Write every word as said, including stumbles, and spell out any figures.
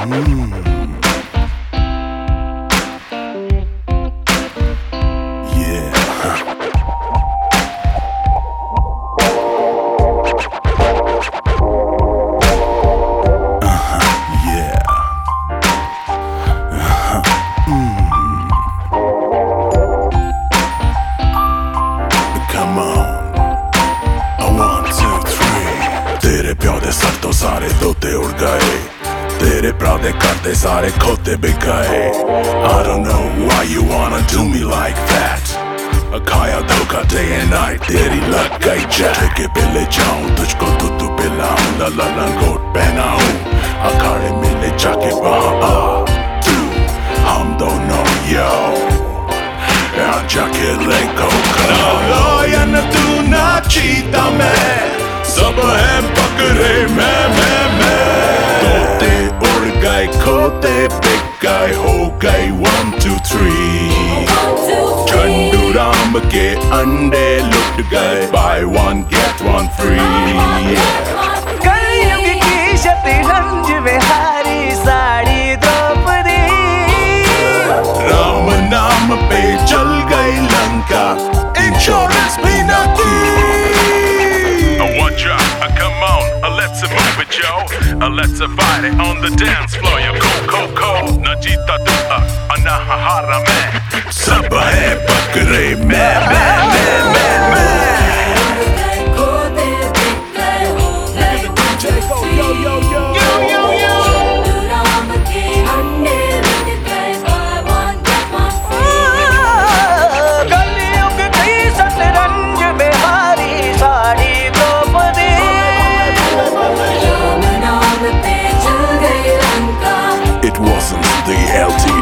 Sir तो सारे तोते उड़ गए, तेरे प्रादे करते सारे खोते बिक गए। I don't know why you wanna do me like that। खाया धोखा day and night, तेरी लग गई जय के पे ले जाऊं तुझको, दूध पिलाऊं, ला ला लंगोट पहनाऊं, अखाड़े में ले जाके वहाँ आ तू, हम दोनों यो यहाँ जाके ले को ना लोयन तू ना चीता मैं, सब है पकड़े मैं मैं मैं। तोते उड़ गए खोते बिक गए, हो गए one two three. Chandu Ram के अंडे लुट गए, buy one get one free. कलयुग की शतरंज में हारी साड़ी द्रौपदी, राम नाम पे चल गई लंका, इंश्योरेंस भी न की। Come on, uh, let's move it, yo. Uh, let's fight it on the dance floor, yo. Go, go, go. Na jeeta tu, uh, na hara main. सब है पकड़े मैं मैं मैं मैं मैं। yo yo yo yo yo कलयुग की शतरंज में हारी sari Draupadi, It wasn't the L T